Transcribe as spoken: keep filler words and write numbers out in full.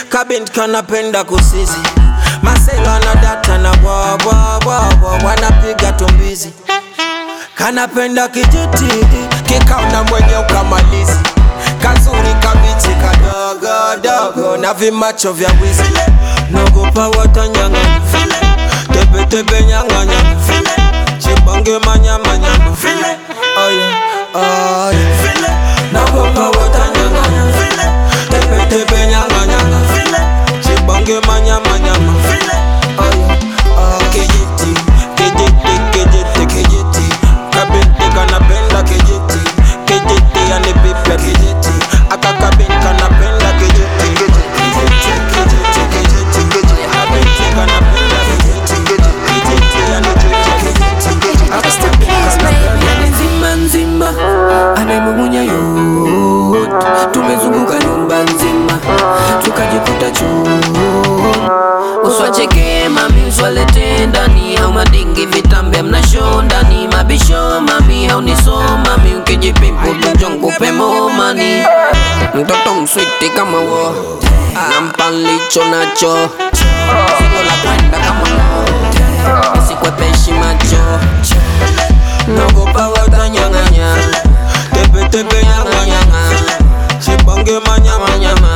kabint kanapenda kusizi. Masela na data na wawa wawa wanapiga tumbizi. Kanapenda kijiti kikauna mwenye ukamalizi. Kazuri kabichi kadogo dogo na vimacho vya wizi. Nogopa watanyanga tepe tepe nyanga nyanga. Chibange manyama nyama. Oh yeah, oh yeah. Nogopa watanyanga tepe tepe nyanga nyanga. Chibange manyama nyama. Oh yeah, oh kijiti kijiti kijiti kijiti. Kabinti kanapenda kijiti kijiti yani pipya kijiti. Aka kabinti kanapenda kijiti kijiti kijiti kijiti kijiti. Kabinti kanapenda kijiti kijiti yani pipya kijiti. Aka kabinti kanapenda nzima nzima anayemumunya yote. Tumezunguka nyumba nzima tukajikuta chuo. Uswacheke mami uswalete ndani au madingi vitambe mnasho ndani. Mabisho mami haunisoma mi ukijipimpo tujongo pemo mani. Mtoto mswiti kama wo nampa licho nacho. Singo la kwenda kama mo nisikwepeshi macho. nogopa watanyanganya tepe tepe nyanga nyanga. Chibange manyama nyama.